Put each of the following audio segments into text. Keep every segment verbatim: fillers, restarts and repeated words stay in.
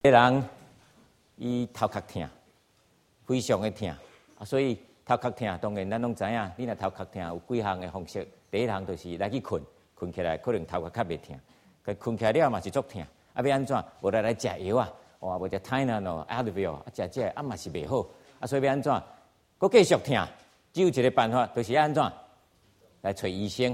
个人伊头壳痛，非常的痛啊，所以头壳痛，当然咱拢知影，你若头壳痛有几项的方式。第一项就是来去困，困起来可能头壳较袂痛，可困起来了嘛是足痛，啊要安怎？无来来食药啊，哇，无食 Tylenol、Advil 啊，食这啊嘛是袂好，啊所以要安怎？佫继续痛，只有一个办法，就是要安怎？来找医生。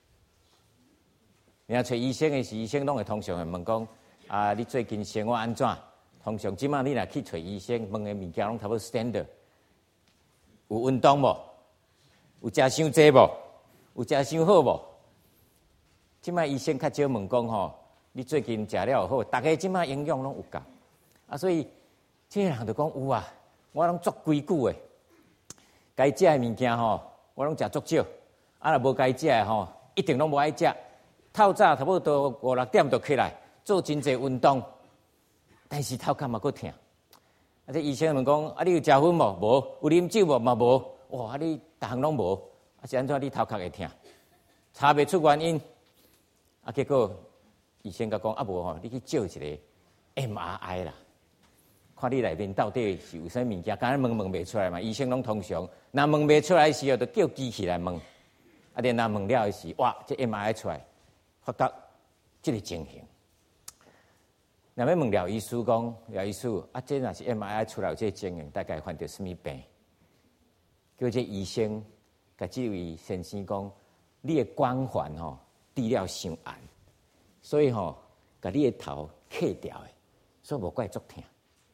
你若找医生的时，医生拢会通常会问讲。啊！你最近生活安怎？通常即马你若去找医生，问的物件拢差不多 standard。有运动无？有食伤济无？有食伤好无？即马医生较少问讲吼，你最近食了好？大家即马营养拢有够啊，所以这人就讲有啊，我拢足规矩的，该食的物件吼，我拢食足少。啊，若无该食的吼，一定拢无爱食。透早差不多五六点就起来。做真济运动，但是头壳嘛佫痛。啊，这医生问讲：啊，你有食薰无？无。有啉酒无？嘛无。哇，啊，你逐项拢无，啊是安怎？你头壳会痛？查袂出原因。啊，结果医生甲讲：啊无吼，你去照一个 M R I 啦，看你内面到底是有啥物件。敢若问问袂出来嘛？医生拢通常，若问袂出来时候，就叫机器来问。啊，然后问了时，哇，这 M R I 出来，发觉这个情形。那要问廖医师讲，廖医师啊，这若是 M R I 出来有这情形，大概患着什么病？叫这医生甲这位先生讲，你的光环吼治了伤暗，所以吼甲你的头剃掉的，所以无怪足痛。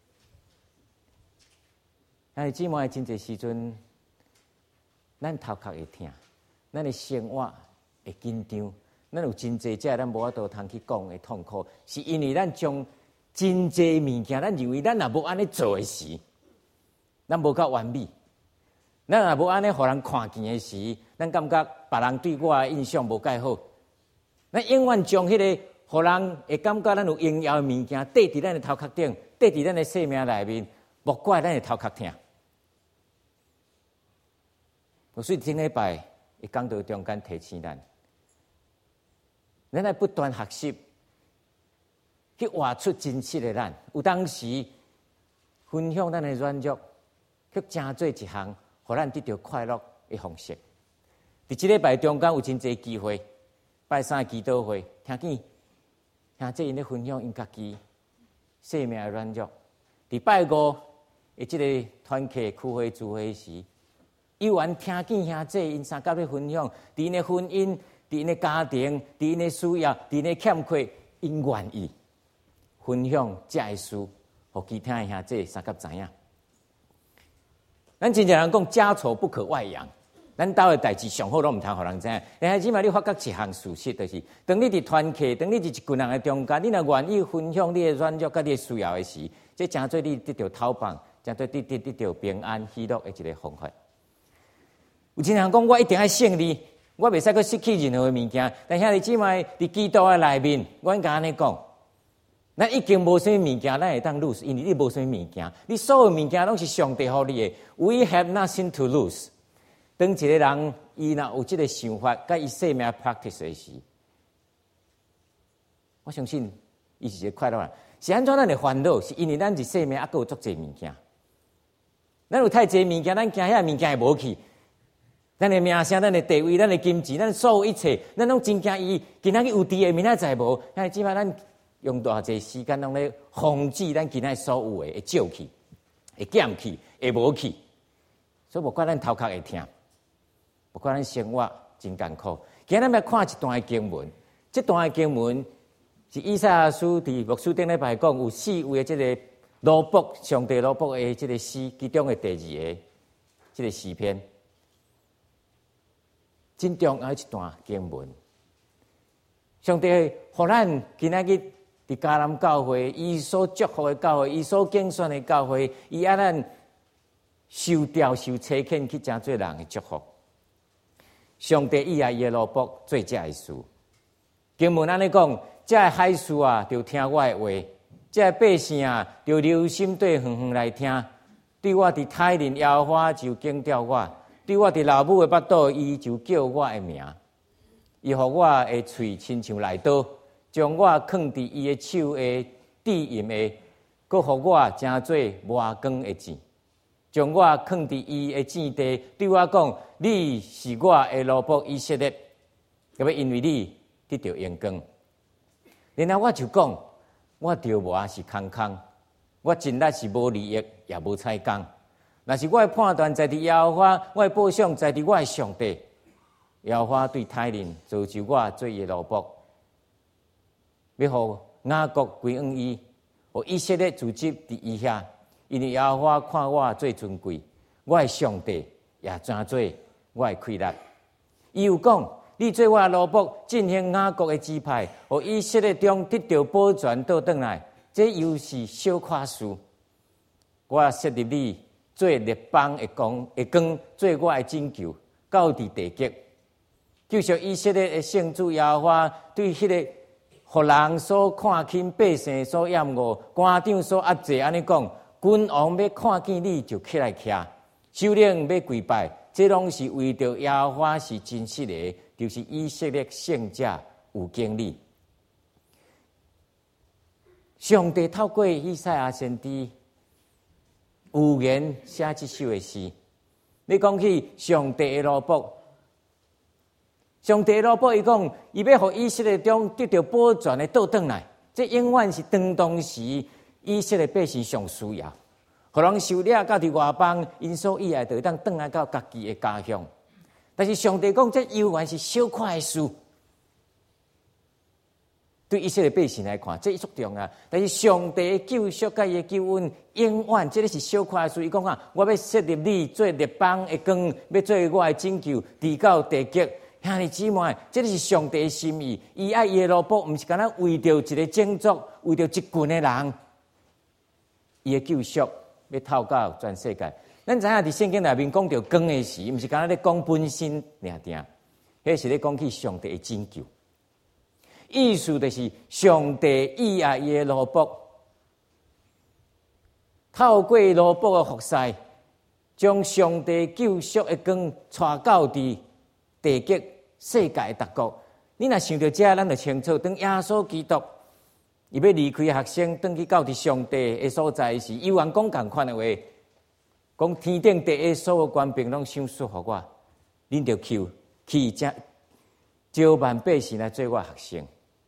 但是姊妹真侪时阵，咱头壳会痛，咱的生活会紧张。咱有真济只咱无法度通去讲的痛苦，是因为咱将真济物件，咱认为咱若无安尼做的时，咱无够完美。咱若无安尼互人看见的时，咱感觉别人对我的印象无介好。咱永远将迄个互人会感觉咱有荣耀的物件，缀伫咱的头壳顶，缀伫咱的生命内面，莫怪咱的头壳痛。所以顶礼拜会讲到中间提醒咱。咱来不断学习，去活出真实的咱。有当时分享咱的软弱，去成做一项，互咱得到快乐的方式。伫即礼拜中间有真侪机会，拜三祈祷会，听见听这因咧分享因家己生命的软弱。伫拜五的即个团契聚会聚会时，有缘听见兄姐因三甲咧分享，伫因的婚姻。伫因的家庭，伫因的需要，伫因的欠缺，因愿意分享这个事，互其他的兄弟三甲知影。咱真正人讲家丑不可外扬，咱兜的代志上好拢毋通互人知影。然后起码你发觉一项事实，就是当你伫团契，当你伫一群人的中间，你若愿意分享你的软弱甲你的需要的时，这真做你得到讨棒，真做你得得到平安喜乐的一个方法。有真人讲我一定要胜利。我袂使去失去任何的物件，但兄弟姊妹伫基督的内面，阮甲安尼讲，咱已经无啥物物件，咱会当 lose， 因为你无啥物物件，你所有物件拢是上帝予你的。We have nothing to lose。当一个人伊若有即个想法，甲伊生命 practice 的时，我相信伊是一个快乐人。是安怎咱的烦恼？是因为咱伫生命还佫有足侪物件，咱有太侪物件，咱惊遐物件会无去。咱的名声、咱的地位、咱的金钱、咱所有一切，咱拢真惊伊今仔日有伫的，明仔载无。但即摆咱用偌济时间，拢咧防止咱今仔所有的会少去、会减去、会无去。所以无怪咱头壳会痛，无怪咱生活真艰苦。今日咱要看一段经文，这段经文是以赛亚书伫牧师顶礼拜讲有四位的这个罗卜上帝罗卜的这个诗，其中的第二个这个诗篇。真重要一段经文，上帝互咱今仔日伫迦南教会，伊所祝福的教会，伊所竞选的教会，伊爱咱受调受差遣去真做人的祝福。上帝以爱伊的罗卜做这个事。经文安尼讲，这个海士啊，就听我的话；这个百姓啊，就留心对远远来听。对我伫太林摇花，就敬吊我。对我伫老母的腹肚，伊就叫我的名。伊互我的喙亲像来刀，将我放伫伊的手的指印的佮互我真做磨光的钱，将我放伫伊的钱地，对我讲：你是我的奴仆以色列，要要因为你得到阳光。然后我就讲：我着磨是空空，我真力是无利益，也无采工。若是我的判断在伫耶和华，我的报赏在伫我的上帝。耶和华对太人造就我做伊的奴仆，要互雅各归向伊，互以色列自执伫伊遐。因为耶和华看我最尊贵，我的上帝也真做我的快乐。伊有讲：你做我的奴仆，进行雅各的支派，互以色列中得到保全倒转来，这又是小可事。我设立你做列邦的光，的光做我的拯救，到伫地极。继续以色列的圣主耶和华对迄个互人所看轻、百姓所厌恶、官长所压制，安尼讲：君王要看见你就起来徛，首领要跪拜，这拢是为着耶和华是真实的，就是以色列圣者有经历。上帝透过以赛亚先知预言写这首的诗，你讲起上帝的奴仆。上帝老婆伊讲，伊要互以色列中得到保全的倒转来，这永远是当当时以色列百姓上需要，互人受了到伫外邦，因所以爱就当转来到家己的家乡。但是上帝讲，这永远是小可的事，对以色列百姓来看，这足重要。但是上帝的救赎甲伊的救恩，永远这个是小可的事。伊讲啊，我要设立你做列邦的光，要做我的拯救，直到地极。兄弟姊妹，这是上帝的心意。伊爱伊的奴仆，毋是干那为着一个种族，为着一群的人，伊的救赎要透到全世界。咱知影伫圣经内面讲到光的时，毋是干那咧讲本身尔定，迄是咧讲起上帝的拯救。意思就是上帝以爱伊的奴仆，透过奴仆的服侍，将上帝救赎的光带到伫地极世界各国，你若想到这，咱就清楚。当耶稣基督伊要离开学生，转去到伫上帝的所在时，有人讲共款的话，讲天顶地下所有官兵拢想束互我，恁着去去招招万百姓来做我学生。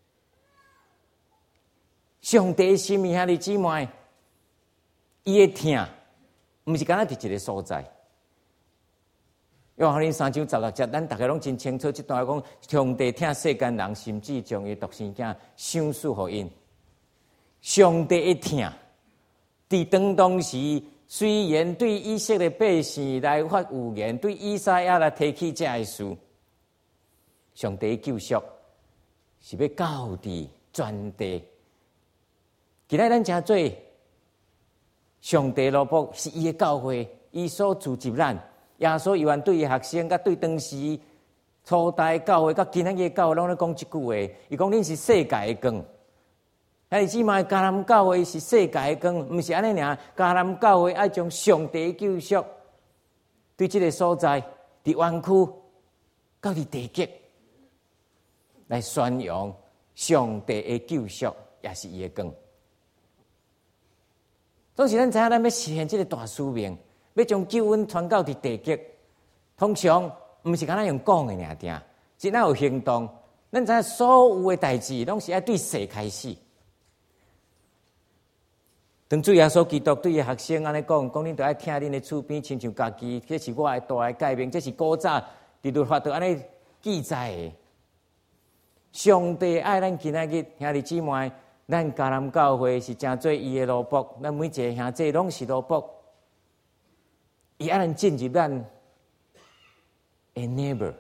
上帝的心意，兄弟姊妹，伊的疼，毋是干那伫一个所在。约翰福音三章十六节，咱大家拢真清楚，这段讲上帝疼世间人，甚至将伊独生囝赏赐互因。上帝的疼，伫当当时虽然对以色列百姓来发预言，对以赛亚来提起这个事，上帝的救赎是要到伫全地。今仔咱诚做上帝奴仆，是伊的教会，伊所组织咱。耶稣有缘对伊学生，甲对当时初代教会，甲今仔日教会，拢咧讲一句话：伊讲恁是世界的光。兄弟姊妹，迦南教会是世界的光，毋是安尼尔。迦南教会爱将上帝的救赎对这个所在，伫湾区到伫地极来宣扬上帝的救赎，也是伊的光。总是咱知影，咱要实现这个大使命。要将救恩传到伫地极，通常毋是干那用讲的尔定，真要有行动。咱知影所有的代志，拢是爱对谁开始。当主耶稣基督对伊学生安尼讲，讲恁着爱听恁的厝边，亲像家己，这是我的大的诫命，这是古早伫律法度安尼记载的。上帝爱咱今仔日兄弟姊妹，咱迦南教会是诚做伊的奴仆，咱每一个兄弟拢是奴仆。伊爱咱进入咱的 neighbor，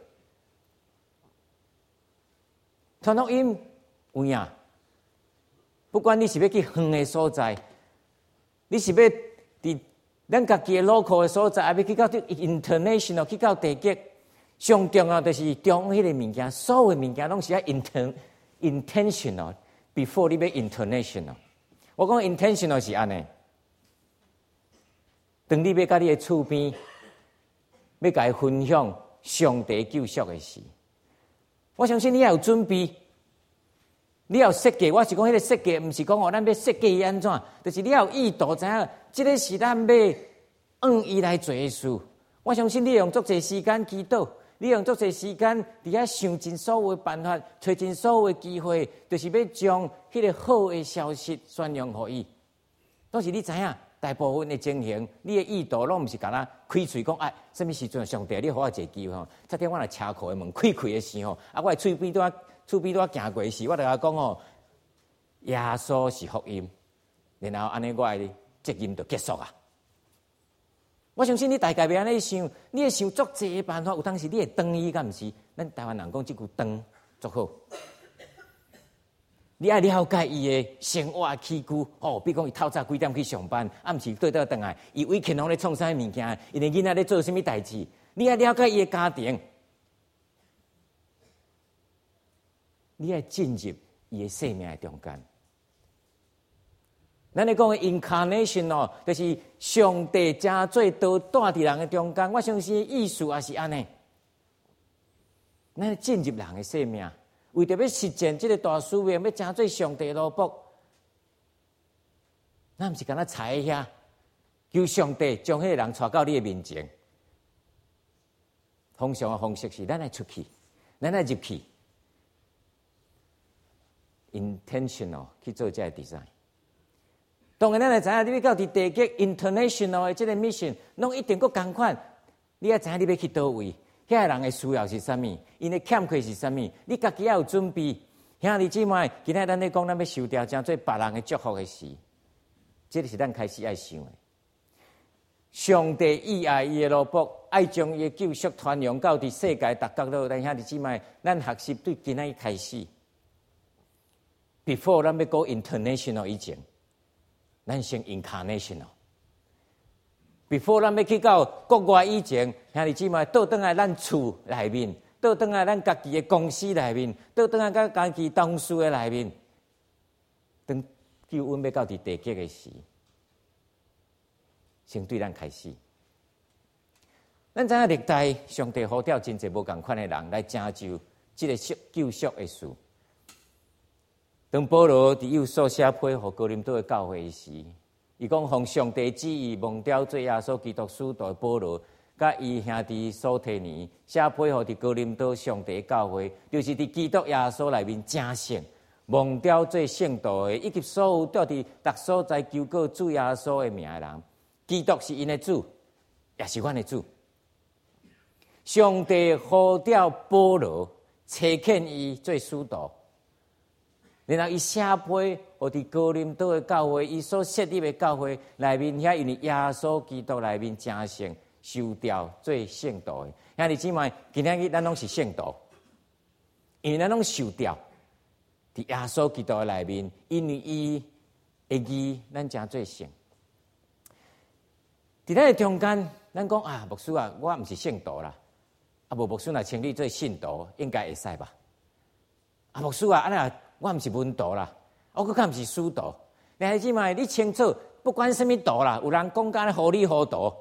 传福音有影，不管你是要去远的所在，你是要伫咱家己的 local 的所在，还要去到 international， 去到地极，上重要就是中迄个物件，所有的物件拢是要 inten intentional before 你要 international。我讲 intentional 是安尼。当你要甲你的厝边，要甲伊分享上帝救赎的事，我相信你也有准备。 你要设计，我是讲迄个设计，毋是讲哦，咱要设计伊安怎，就是你要有意图，知影即个是咱要按伊来做诶事。我相信你用足侪时间祈祷，你用足侪时间伫遐想尽所有诶办法，找尽所有诶机会，就是要将迄个好诶消息宣扬互伊。但是你知影，大部分诶情形，你诶意图拢毋是干那开喙讲，哎，什么时阵上帝，你互我一个机会吼，昨天我来车库诶门开开诶时候，啊，我诶喙边拄啊。厝边拄啊行过时，我就甲讲哦，耶稣是福音，然后安尼我的责任就结束啊。我相信你大概袂安尼想，你会想足济个办法，有当时你会当伊，敢毋是？咱台湾人讲即句当足好。你爱了解伊的生活起居哦，比如讲伊透早几点去上班，暗时对倒转来，伊为勤拢咧创啥物件，伊的囡仔咧做啥物代志，你爱了解伊的家庭。你要进入伊的生命的中间。咱咧讲的 incarnation 哦，就是上帝真做道带伫人的中间。我相信意思也是安尼。咱进入人的生命，为着要实践这个大使命，要真做上帝的奴仆，咱毋是干那踩遐，求上帝将迄个人带到你的面前。通常的方式是，咱来出去，咱来入去。intentional 去做这个 design， 当然咱来知影，你要到伫地极 international 的这个 mission， 拢一定够共款。你要知影你要去倒位，遐人的需要是啥物，因的欠缺是啥物，你家己要有准备。兄弟姊妹，今仔咱咧讲，咱要受掉真做别人的祝福的事，这是咱开始爱想的。上帝意爱伊的奴仆，爱将伊的救赎传扬到伫世界各角落。咱兄弟姊妹，咱学习对今仔开始。Before 咱要 go international 以前，咱先 incarnational。Before 咱要去到国外以前，兄弟姊妹，倒转来咱厝内面，倒转来咱家己的公司内面，倒转来咱家己同事的内面，当救恩要到伫地极的时，先对咱开始。咱知影历代上帝呼召真侪无共款的人来成就这个救赎的事。当保罗伫幼所写批互哥林多的教会时，伊讲奉上帝旨意蒙召做耶稣基督使徒的保罗，甲伊兄弟所提尼写批互伫哥林多上帝的教会，就是伫基督耶稣内面正圣蒙召做圣徒的，以及所有住伫各所在求告主耶稣的名的人。基督是因的主，也是阮的主。上帝呼召保罗，差遣伊做使徒。然后伊写批，互伫哥林多的教会，伊所设立的教会内面，遐因为耶稣基督内面正圣，受召做圣徒的。兄弟姊妹，今仔日咱拢是圣徒，因为咱拢受召伫耶稣基督的内面，因为伊的义，咱正做圣。伫咱的中间，咱讲啊，牧师啊，我毋是圣徒啦，啊无牧师若称你做信徒，应该会使吧？啊，牧师啊，安尼。我毋是文道啦，我更较毋是书道。兄弟姊妹，你清楚，不管什么道啦，有人讲甲糊里糊涂。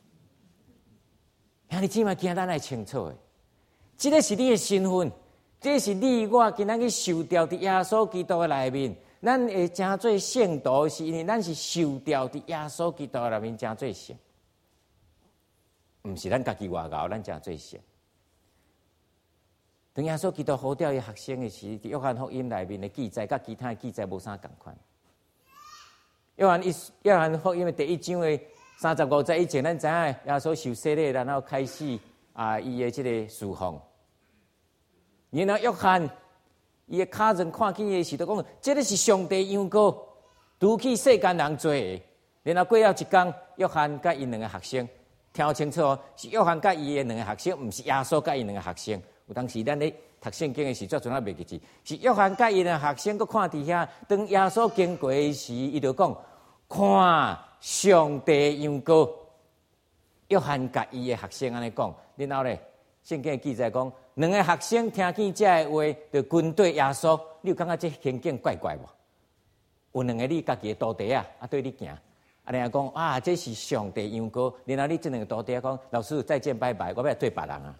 兄弟姊妹，今仔咱来清楚的，这个是你的身份，这个是你我今仔去受召伫耶稣基督的内面，咱会真做圣徒，是因为咱是受召伫耶稣基督的内面真做圣，毋是咱家己外搞，咱真做圣。当耶稣基督呼召伊学生的时，伫约翰福音内面的记载，甲其他的记载无啥共款。约翰一约翰福音的第一章的三十五节以前，咱知影耶稣受洗礼，然后开始啊，伊的这个侍奉。然后约翰伊的家人看见伊的时，就讲：这个是上帝羊羔，除去世间人罪的。然后过了一天，约翰甲因两个学生听清楚哦，是约翰甲伊的两个学生，毋是耶稣甲伊两个学生。有当时咱咧读圣经的时，做阵啊袂记住，是约翰甲伊的学生，佫看伫遐，当耶稣经过的时，伊就讲：看上帝羊羔。约翰甲伊的学生安尼讲，然后咧，圣经记载讲，两个学生听见这个话，就跟对耶稣。你有感觉这情景怪怪无？有两个你家己的徒弟啊，啊对你行，啊人家讲啊，这是上帝羊羔。然后你这两个徒弟讲：老师再见拜拜，我要对别人啊。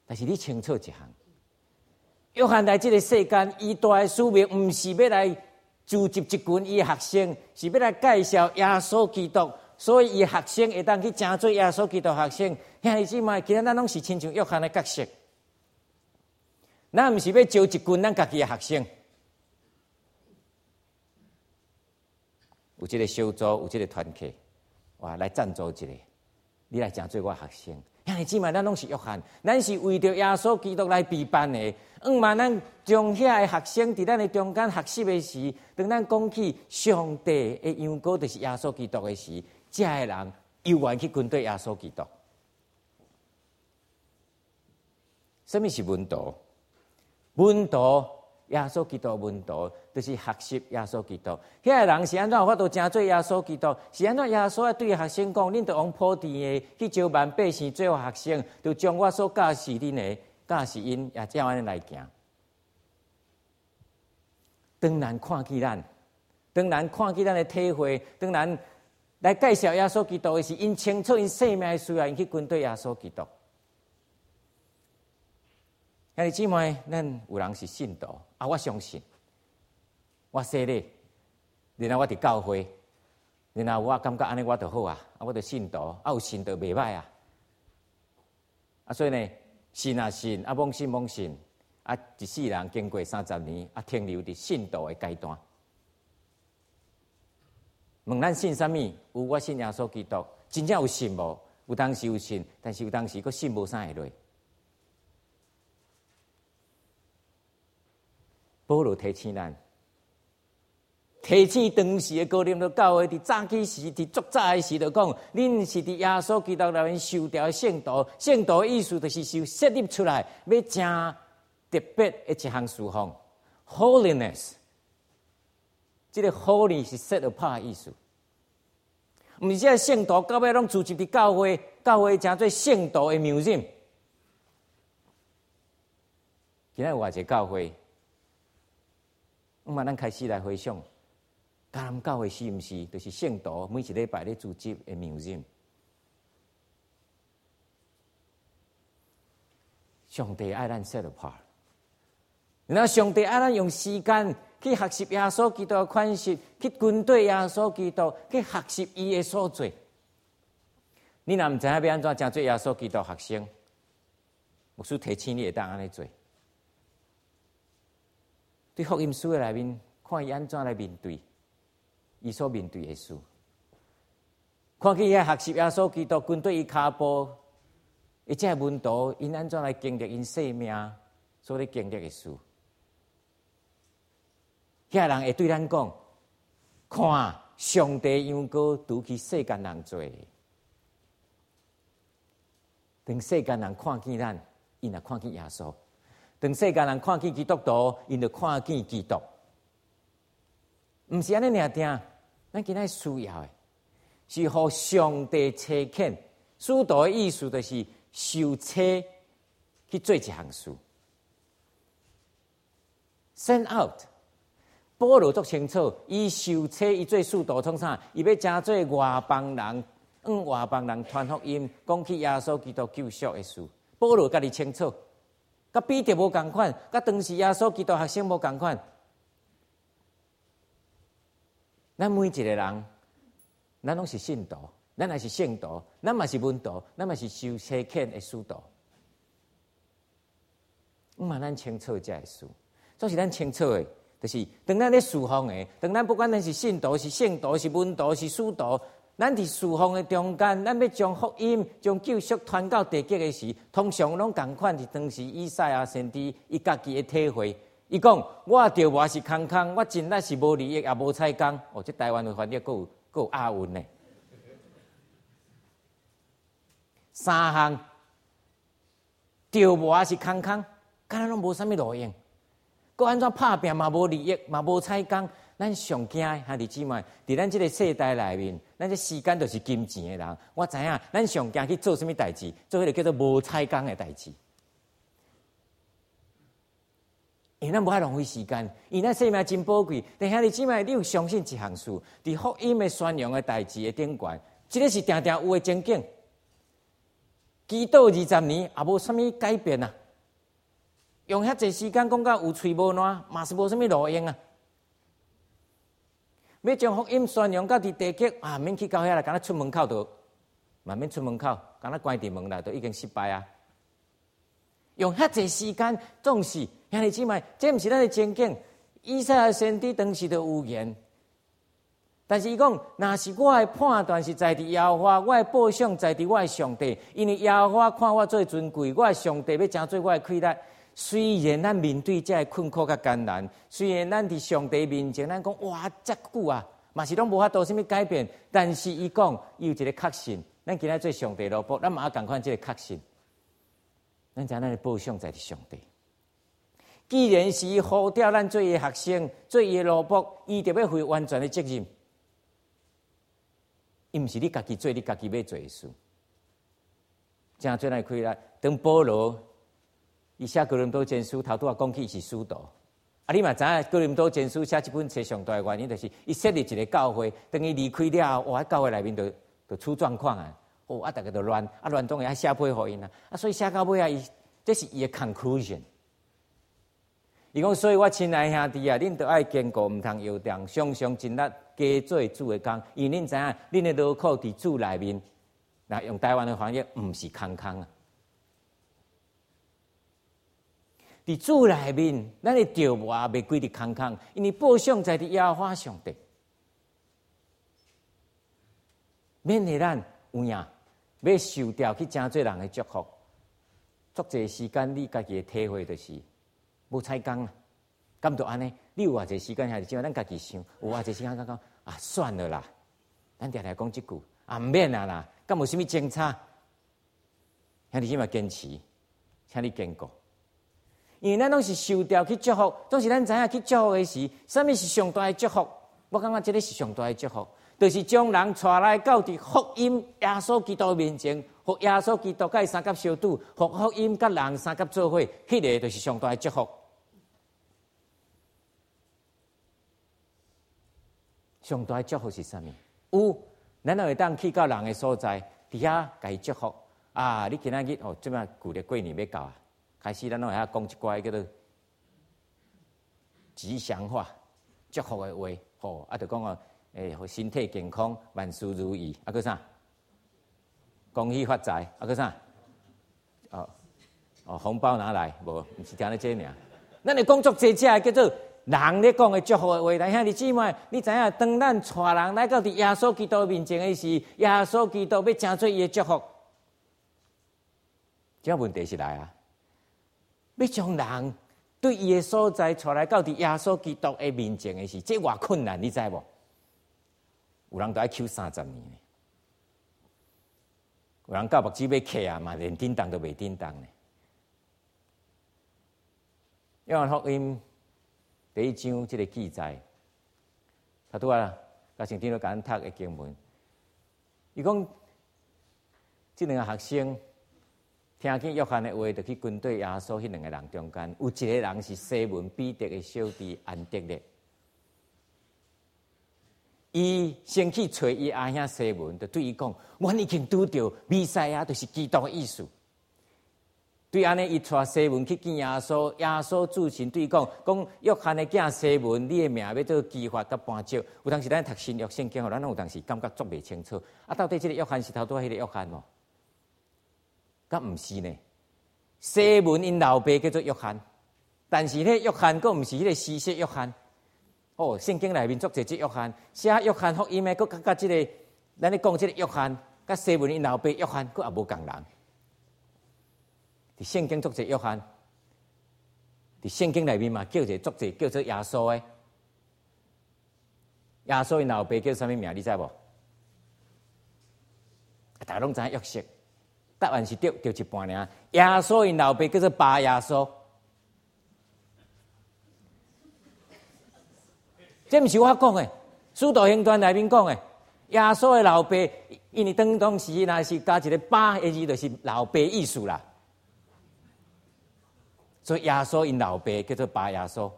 但是你清楚一项，约翰来这个世间，伊大的使命毋是要来召集一群伊的学生，是要来介绍耶稣基督。所以伊学生会当去成做耶稣基督学生。兄弟姊妹，今仔咱拢是亲像约翰的角色，咱毋是要招一群咱家己的学生。有这个小组，有这个团体，哇，来赞助一个，你来成做我学生。兄弟姊妹，咱拢是约翰，咱是为着耶稣基督来备办的。嗯嘛，咱将遐个学生伫咱的中间学习的时，当咱讲起上帝的羊羔，就是耶稣基督的时，这个人又愿去跟对耶稣基督。什么是门徒？门徒，耶稣基督门徒，就是学习耶稣基督。遐个人是安怎有法度成做耶稣基督？是安怎耶稣对学生讲：恁着往普地的去招万百姓做学生，就将我所教示恁的教示因，也照安尼来行。当然看见咱，当然看见咱的体会，当然。来介绍耶稣基督的是，因清楚因生命的需要，因去跟对耶稣基督。兄弟姊妹，咱有人是信徒啊，我相信，我说咧，然后我伫教会，然后我感觉安尼我就好啊，啊，我就信徒，啊有信就袂歹啊，啊，所以呢，信啊信，啊妄信妄信，啊一世人经过三十年，啊停留伫信徒的阶段。问咱信啥物？有我信耶稣基督，真正有信无？有当时有信，但是有当时佫信无啥会落。保罗提醒咱，提醒当时的哥林多教会，伫早起时，伫足早的时就讲，恁是伫耶稣基督内面受掉的圣徒。圣徒的意思就是受设立出来，要正特别的一项事奉 ，holiness。这个 holy 是 set apart 的意思，毋是这圣徒到尾拢聚集伫教会，教会成做圣徒的 museum。今仔有偌济教会，咁嘛，咱开始来回想，迦南教会是毋是就是圣徒每一礼拜咧组织的 museum？ 上帝爱咱 set apart， 然后上帝爱咱用时间。去学习耶稣基督的款式，去跟对耶稣基督，去学习伊的所做。你若毋知影要安怎成做耶稣基督学生，牧师提醒你会当安尼做。对福音书的内面，看伊安怎来面对伊所面对的事，看见伊学习耶稣基督，跟对伊骹步，伊这门徒因安怎来经历因生命所咧经历的事。遐人会对咱讲：看上帝羊羔除去世间人罪。当世间人看见咱，因也看见耶稣；当世间人看见基督徒，因就看见基督。毋是安尼尔定，咱今仔需要的，是互上帝差遣。使徒的意思就是受差去做一项事 ，send out。保罗足清楚，伊受差，伊做使徒创啥？伊要成做外邦人，向外邦人传福音，讲起耶稣基督救赎的事。保罗家己清楚，甲彼得无共款，甲当时耶稣基督学生无共款。咱每一个人，咱拢是信徒，咱也是圣徒，咱嘛是门徒，咱嘛是受差遣的使徒。毋嘛，咱清楚这个事，这是咱清楚的。就是当咱咧侍奉的，当咱不管咱是信徒、是圣徒、是门徒、是使徒，咱伫侍奉的中间，咱要将福音、将救赎传到地极的时，通常拢共款是当时以赛亚先知伊家己的体会。伊讲：我着我是空空，我真乃是无利益也无采工。哦，这台湾的翻译佫有佫有押韵呢。三项着我是空空，敢若拢无啥物路用。佮安怎拍拼嘛无利益，嘛无采工。咱上惊兄弟姊妹，伫咱即个世代内面，咱这时间就是金钱的人。我知影，咱上惊去做什么代志，做迄个叫做无采工的代志。因咱无爱浪费时间，因咱生命真宝贵。但兄弟姊妹，你有相信一项事，伫福音的宣扬的代志的顶悬，即个是定定有的前景。基督二十年也无啥物改变啊。 用遐济时间讲到有喙无烂，嘛是无啥物路用啊！要将福音宣扬到伫地极啊，免去到遐来，敢若出门口就，嘛免出门口，敢若关伫门内，就已经失败啊！用遐济时间，总是兄弟姊妹，这毋是咱的情景。以赛亚先知当时就有言，但是伊讲，若是我的判断是在伫耶和华，我的报赏在伫我的上帝，因为耶和华看我最尊贵，我的上帝要成做我的亏力。虽然咱面对这困苦甲艰难，虽然咱伫上帝面前，咱讲哇，遮久啊，嘛是拢无法度啥物改变，但是伊讲，伊有一个确信，咱今仔做上帝萝卜，咱嘛要共款即个确信。咱知咱的报赏在伫上帝。既然是伊呼召咱做伊的学生，做伊的萝卜，伊就要负完全的责任。伊毋是你家己做，你家己要做的事。正做来开来，当保罗。伊写哥林多前书，头拄啊讲起是使徒，啊，你嘛知影哥林多前书写这本册上大的原因，就是伊设立一个教会，等伊离开了后，哇，教会内面就就出状况啊，哦，啊，大家就乱，啊，乱中也写批互因啊，啊，所以写到尾啊，伊这是伊的 conclusion。伊讲，所以我亲爱兄弟啊，恁都爱坚固，毋通摇动，常常尽力加做主的工，因为恁知影，恁的劳苦伫主内面，那用台湾的方言，毋是空空啊。伫主内面，咱的着物也袂归伫空空，因为报赏在伫耶和华上帝。免得咱有影要受掉去真侪人的祝福。足侪时间，你家己的体会就是无采工啊，敢着安尼？你有偌济时间，还是只咱家己想，有偌济时间讲讲啊，算了啦，咱常常讲即句啊，毋免啊啦，敢有啥物争吵？兄弟姊妹坚持，请你坚固。因为咱拢是受调去祝福，总是咱知影去祝福的时，什么是上大的祝福？我感觉这个是上大的祝福，就是将人带来到伫福音耶稣基督面前，和耶稣基督甲伊三甲相拄，和福音甲人三甲做伙，迄个就是上大的祝福。上大的祝福是啥物？有，咱会当去到人的所在，伫遐甲伊祝福啊！你今仔日哦，即摆旧历过年要到啊！开始，咱拢会晓讲一寡叫做吉祥话、祝福的话，吼，啊，就讲哦，诶，身体健康，万事如意，啊，搁啥？恭喜发财，啊，搁啥？哦，哦，红包拿来，无，毋是听咧这尔。咱的工作这只叫做人咧讲的祝福的话，但兄弟姊妹，你知影，当咱带人来到伫耶稣基督面前的时，耶稣基督要成做伊的祝福，这问题是来啊。要将人对伊的所在带来到伫耶稣基督的面前的时，这偌困难，你知无？有人都要求三十年，有人到目睭要刻啊嘛，连叮当都袂叮当呢。约翰福音第一章这个记载，他拄啊，甲先顶头甲咱读的经文，伊讲，这两个学生。听见约翰的话，就去军队耶稣迄两个人中间，有一个人是西门彼得的小弟安德烈。伊先去找伊阿兄西门，就对伊讲：“我已经拄到弥赛亚，就是基督的意思。”对安尼，伊带西门去见耶稣，耶稣主神对伊讲：“讲约翰的囝西门，你的命要做激发甲搬少。”有当时咱读新约圣经，咱有当时感觉做袂清楚。啊，到底这个约翰是头拄迄个约翰无？敢毋是呢？西门因老爸叫做约翰，但是呢，约翰佫毋是迄个施洗约翰。哦，圣经内面作者即约翰写约翰福音的，佫甲甲即个咱咧讲即个约翰，甲西门因老爸约翰，佫也无共人。伫圣经作者约翰，伫圣经内面嘛叫一个作者叫做耶稣的。耶稣因老爸叫啥物名？你知无？大家拢知影约瑟。答案是对，对一半尔。耶稣因老爸叫做巴耶稣，这毋是我讲的，《使徒行传》内面讲的。耶稣的老爸，因为当当时若是加一个巴的字，就是老爸意思啦。所以耶稣因老爸叫做巴耶稣。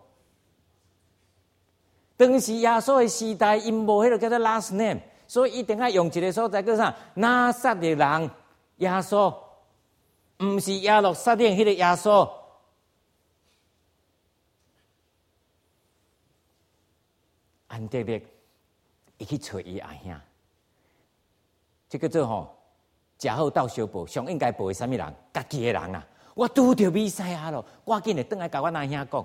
当时耶稣的时代，因无迄个叫做 last name， 所以一定要用一个所在叫啥？拿撒勒人。耶稣，毋是耶路撒冷迄个耶稣， 安德烈伊去找伊阿兄，这叫做吼，食好斗相报，上应该报的什么人？家己的人啊！我拄着弥赛亚咯，赶紧的转来甲我阿兄讲，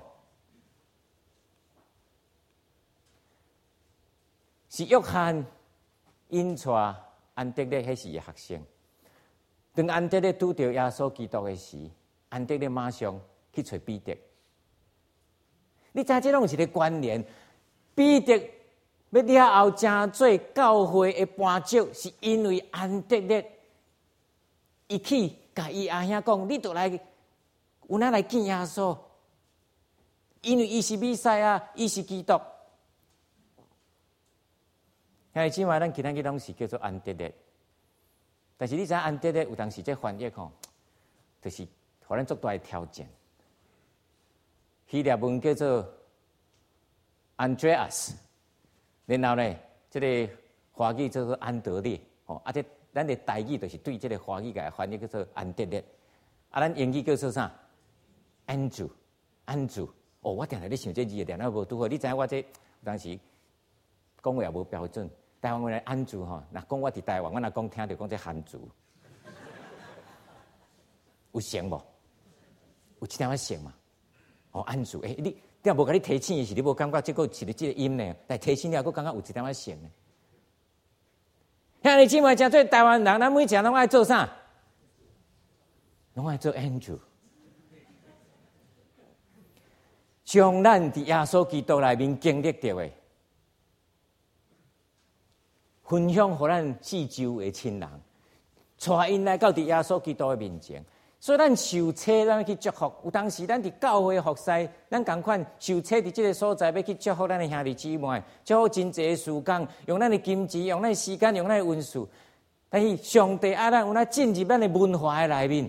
是约翰引带安德烈，迄时的学生。当安德烈拄着耶稣基督的时，安德烈马上去找彼得。你知这拢是一个关联。彼得要了后真做教会的班长，是因为安德烈伊去甲伊阿兄讲，你倒来有哪来见耶稣？因为伊是弥赛亚，伊是基督。兄弟姊妹，咱今仔日拢是叫做安德烈，但是你知影安德烈有当时这翻译吼，就是互咱足大的挑战。希腊文叫做 Andreas， 然后呢，这个华语叫做安德烈，哦，啊，这咱的台语就是对这个华语个翻译叫做安德烈，啊，咱英语叫做啥 ？Andrew， Andrew， 哦，我定定咧想这字的，定定无拄好。你知影我这有当时讲话也无标准，台湾话来安住吼，若讲我伫台湾，我若讲听着讲这汉族，有像无？有一点仔像嘛？哦，安住，诶、欸，你。你若无甲你提醒的是，你无感觉这个是你这个音呢？但提醒了，佫感觉有一点仔像呢。兄弟姊妹，诚做台湾人，咱每一个拢爱做啥？拢爱做 Andrew， 将咱伫耶稣基督内面经历到的，分享互咱四周的亲人，带因来到伫耶稣基督的面前。所以，咱受册，咱要去祝福。有当时，咱伫教会服侍，咱共款受册伫这个所在，要去祝福咱的兄弟姊妹，祝福真济的时间，用咱的金钱，用咱的时间，用咱的运数。但是，上帝爱咱有咱进入咱的文化的内面，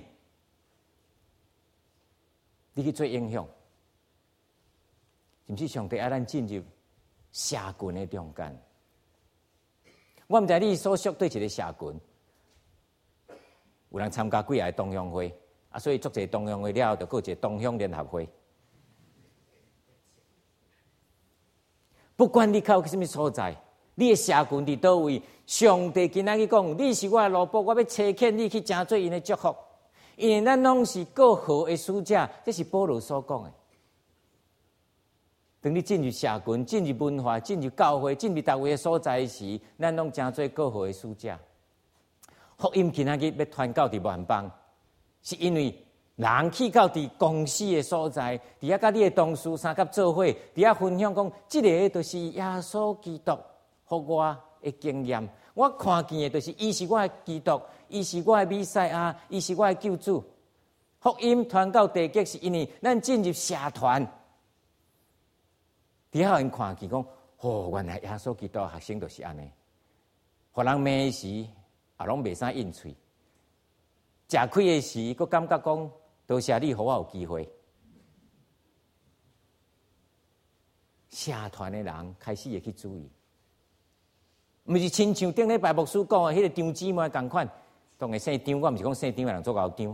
你去做影响，是毋是？上帝爱咱进入社群的中间。我毋知你所属对一个社群。有人参加几个同乡会，啊，所以做一个同乡会了后，就过一个同乡联合会。不管你靠什么所在，你的社群伫倒位，上帝今仔日讲，你是我的萝卜，我要差遣你去成做因的祝福，因为咱拢是过好的使者，这是保罗所讲的。当你进入社群、进入文化、进入教会、进入各位的所在时，咱拢成做过好的使者。福音今仔日要传到伫万邦，是因为人去到伫公司的所在，伫遐甲你的同事三甲做伙，伫遐分享讲，即个就是耶稣基督，互我的经验。我看见的就是伊是我的基督，伊是我的弥赛亚，伊是我的救主。福音传到地极，是因为咱进入社团，伫遐人看见讲，哦，原来耶稣基督学生就是安尼，互人骂时。也拢袂啥应喙，食亏的时，佫感觉讲，多谢你，互我有机会。社团的人开始会去注意，毋是亲像顶礼拜牧师讲的迄个张姊妹共款，当个姓张，我毋是讲姓张的人做后张，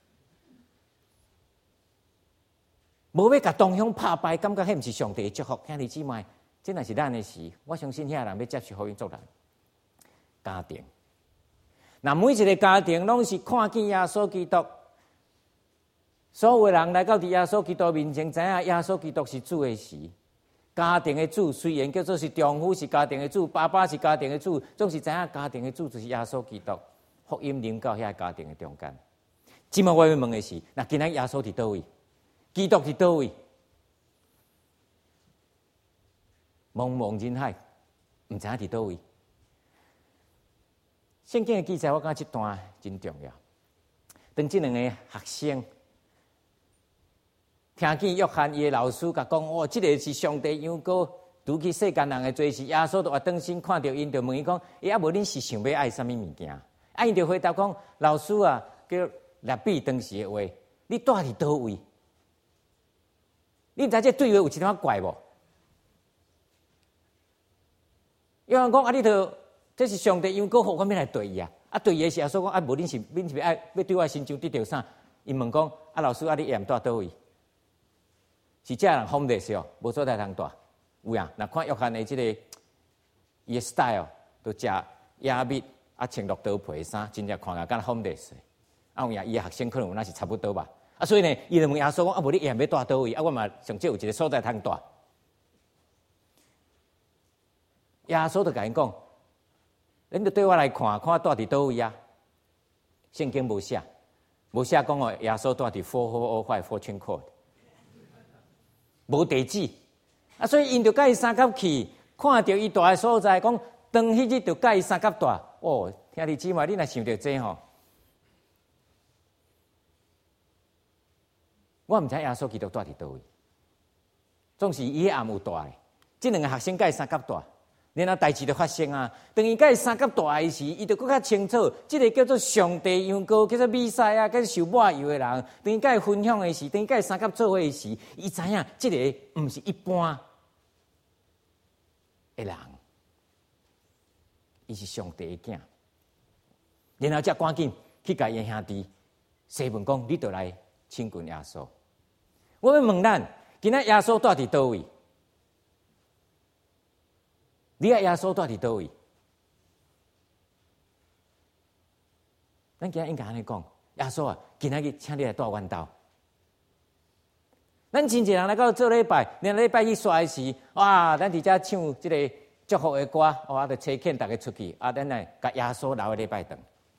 无要甲同乡拍败，感觉迄毋是上帝的祝福，兄弟姊妹，这若是咱的事，我相信遐人要接受福音做人，家庭。那每一个家庭拢是看见耶稣基督，所有的人来到伫耶稣基督面前，知影耶稣基督是主的时，家庭的主虽然叫做是丈夫是家庭的主，爸爸是家庭的主，总是知影家庭的主就是耶稣基督。福音临到遐家庭的中间。今麦我要问的是，那今仔耶稣伫倒位？基督伫倒位？茫茫人海，毋知影伫倒位？圣经的记载，我感觉这段真重要。当这两个学生听见约翰伊的老师甲讲，哦，这个是上帝羊羔，除去世间人的罪是耶稣，就活转身看到因，就问伊讲，伊啊无恁是想要爱什么物件？啊，因就回答讲，老师啊，叫拉比当时的话，你住伫倒位？你知这对话有一点怪无？约翰讲啊，你著。这是上帝羊羔，互我要来对伊啊！啊，对伊的时候说讲啊，无恁是恁是要爱要对我心上得到啥？伊问讲啊，老师啊，你验住倒位？是这人 homeless 哦，无所在通住， 有呀，若看约翰的即、這个伊的 style， 都食野蜜啊，穿绿豆皮的衫，真正看起来敢若 homeless。啊，有影伊的学生可能有那是差不多吧。啊，所以呢，伊就问耶稣讲：啊，无你下要住倒位？啊，我嘛上少有一个所在通住。耶稣就甲因讲：恁就对我来看，看我住伫倒位啊？圣经无写，无写讲哦，耶稣住伫 four four five Fortune Court， 无地址。啊，所以因就甲伊三角去，看到伊住的所在，讲当迄日就甲伊三角住。哦，兄弟姊妹，你若想到这吼，我毋知耶稣基督住伫倒位，总是伊暗有住的。即两个学生甲伊三角住。然后代志就发生啊！等于甲伊三角大的时，伊就更较清楚，即、这个叫做上帝羊羔，叫做弥赛亚，叫做受抹油的人。等于甲伊分享的时，等于甲伊三角做伙的时，伊知影即个毋是一般的人，伊是上帝的囝。然后才赶紧去甲伊兄弟西问讲：你倒来亲近耶稣。我要问咱，今仔耶稣住伫倒位？你爱耶稣住伫倒位？咱今仔应该安尼讲，耶稣啊，今仔日请你来住阮兜。咱真侪人来到做礼拜，连礼拜一刷的时，哇，咱伫遮唱即个祝福的歌，哇，就车牵大家出去，啊，咱来甲耶稣留个礼拜堂。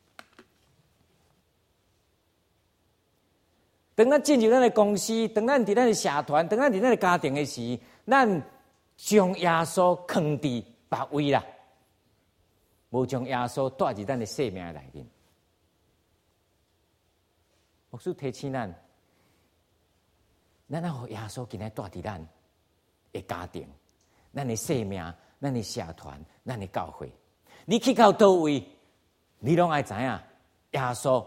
当咱进入咱的公司，当咱伫咱的社团，当咱伫咱的家庭的时，咱将耶稣放伫别位啦，无将耶稣带入咱的生命内面。牧师提醒咱，咱要互耶稣今日带伫咱的家庭、咱的生命、咱的社团、咱的教会。你去到倒位，你拢爱知影耶稣。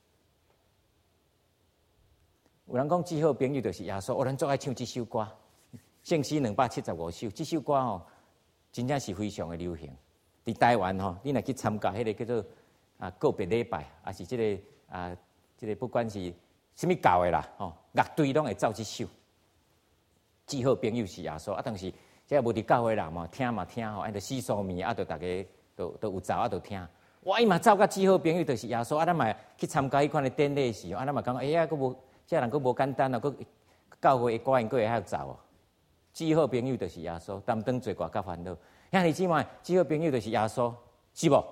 有人讲最好朋友就是耶稣，有人最爱唱这首歌，圣诗两百七十五首，这首歌吼。真正是非常的流行，伫台湾吼，你若去参加迄个叫做啊告别礼拜，还是即、這个啊即、這个不管是什么教的啦，吼乐队拢会奏这首。最好朋友是耶稣啊，但是即个无伫教会人嘛，听嘛听吼，按着洗漱面啊，着大家都都有奏啊，着听。我伊嘛奏甲最好朋友就是耶稣啊，咱嘛去参加迄款的典礼时，啊，咱嘛感觉哎呀，佫无即个人佫无简单啊，佫教会的歌因佫会晓奏哦。最好朋友就是耶稣，担当罪过甲烦恼。兄弟姊妹，最好朋友就是耶稣，是无？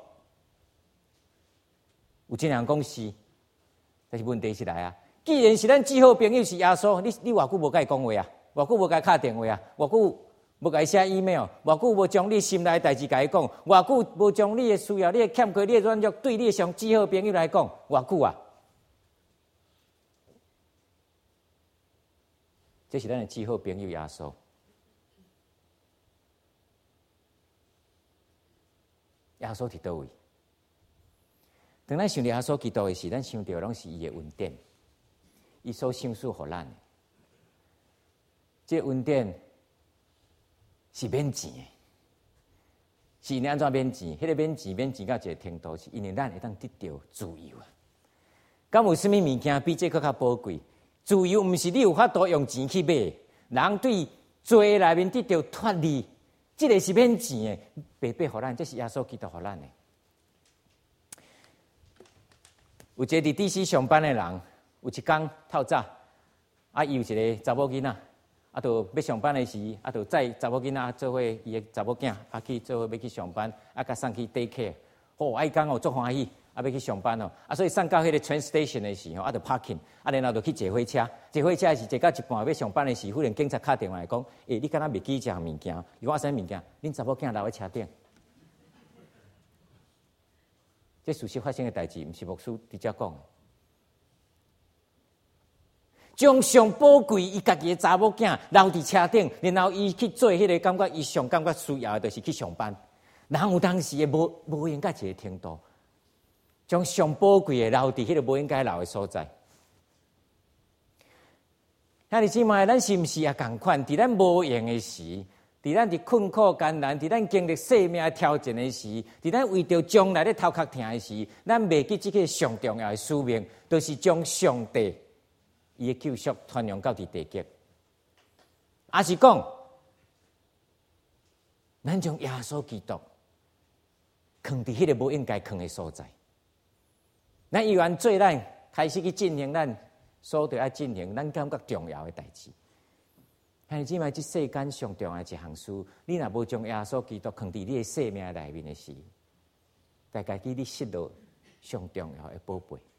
有真人讲是，但是问题是来啊。既然是咱最好朋友是耶稣，你你偌久无甲伊讲话啊？偌久无甲伊敲电话啊？偌久无甲伊写 email？ 偌久无将你心内的代志甲伊讲？偌久无将你的需要、你的欠缺、你的软弱，对你上最好朋友来讲？偌久啊？这是咱的最好朋友耶稣。耶稣伫倒位？当咱想到耶稣基督的时，咱想到拢是伊的恩典，伊所赏赐互咱的。这恩典是免钱的，是因安怎免钱？迄、那个免钱免钱到一个程度，是因为咱会当得到自由啊。敢有啥物物件比这更较宝贵？自由毋是你有法度用钱去买，人对罪内面得到脱离。这个是免钱的，白白互咱，这是耶稣基督互咱的。有一个伫 D C 上班的人，有一天透早，啊，伊有一个查某囡仔，啊，就要上班的时，啊，就载查某囡仔做伙伊的查某囝，啊，去做伙要去上班，啊，甲送去 daycare， 哦，啊，伊讲哦，足欢喜，啊，要去上班哦，啊，所以送到迄个 train station 的时候，啊，就 parking， 啊，然后就去坐火车，坐火车是坐到一半要上班的时，忽然警察打电话来讲，诶、欸，你敢若未记一项物件？伊讲啥物件？恁查某囝留喺车顶。这事实发生的代志，毋是牧师直接讲。将上宝贵伊家己的查某囝留伫车顶，然后伊去做迄个感觉，伊上感觉需要的，就是去上班。人有当时的无无应该一个程度，将上宝贵的留伫迄个无应该留的所在。兄弟姊妹，咱是毋是也共款？伫咱无用的时，伫咱伫困苦艰难，伫咱经历生命挑战的时，伫咱为着将来咧头壳疼的时，咱袂记即个上重要的使命，就是将上帝伊的救赎传扬到伫地极。也是讲， 咱将耶稣基督放伫迄个无应该放的所在。咱依然做咱开始去进行咱所着爱进行咱感觉重要的代志。兄弟姊妹，这世间上重要一项事，你若无将耶稣基督放伫你的生命内面的时，大概记你失落上重要的宝贝。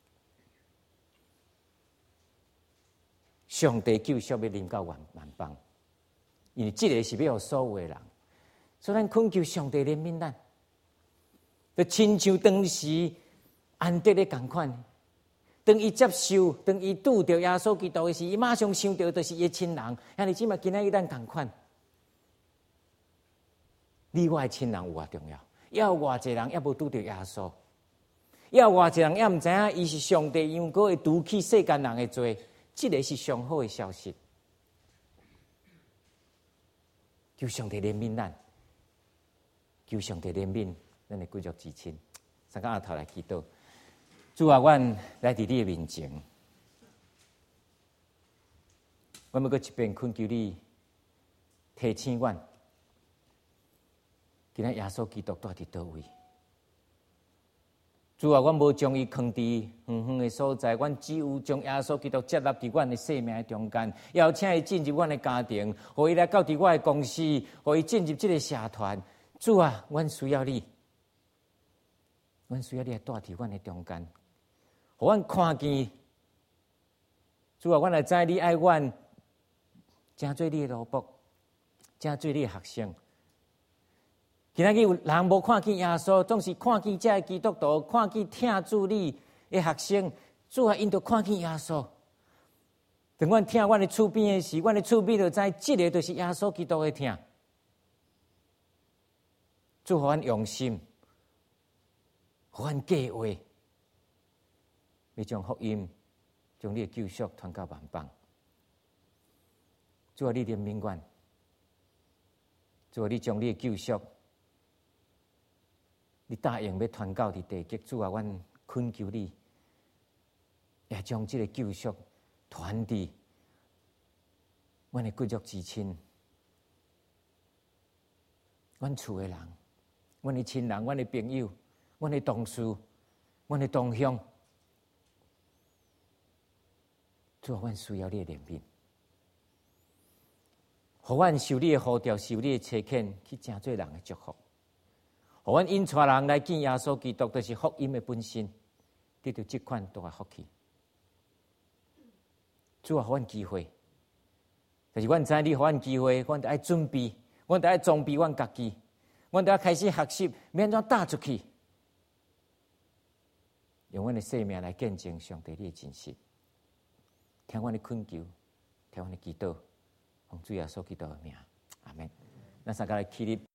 上帝救赎要临到万万邦，因为这个是要互所有的人，所以咱恳求上帝怜悯咱，就亲像当时安德的同款。当伊接受，当伊拄着耶稣基督的时，伊马上想到就是伊亲人。兄弟姊妹，今仔日咱同款，你我的亲人有偌重要？也有偌济人也无拄着耶稣，也有偌济人也毋知影伊是上帝用过会除去世间人的罪。这个是上好的消息。求上帝怜悯咱，求上帝怜悯咱的贵族至亲。三个阿头来祈祷。主啊，阮来伫你的面前，我要搁一遍恳求你提醒阮，今仔耶稣基督住伫倒位？主啊，阮无将伊放伫远远的所在，阮只有将耶稣基督接纳伫阮的生命中间，邀请伊进入阮的家庭，互伊来到伫我的公司，互伊进入这个社团。主啊，阮需要你，阮需要你来住伫阮的中间。互阮看见，主啊，阮来知你爱阮，真做你的奴仆，真做你的学生。今仔日有人无看见耶稣，总是看见这基督徒，看见听主你的学生。主啊，因着看见耶稣。当阮听阮的厝边的时，阮的厝边就知，这个就是耶稣基督的听。主，互阮用心，互阮计划。要将福音、将你的救赎传到万邦。主啊，你怜悯阮；主啊，你将你的救赎，你答应要传到伫地极。主啊，阮恳求你，也将这个救赎传递阮的贵族至亲、阮厝的人、阮的亲人、阮的朋友、阮的同事、阮的同乡。主啊，阮需要你的怜悯，互阮受你的呼召，受你的差遣，去成做人的祝福。互阮引带人来见耶稣基督，就是福音的本身，得到这款大的福气。主啊，互阮机会，但是阮知你互阮机会，阮得爱准备，阮得爱装备阮家己，阮得爱开始学习，免怎打出去，用阮的生命来见证上帝你的真实。听阮的恳求，听阮的祈祷，奉主耶稣基督的名，阿门。咱三个来起立。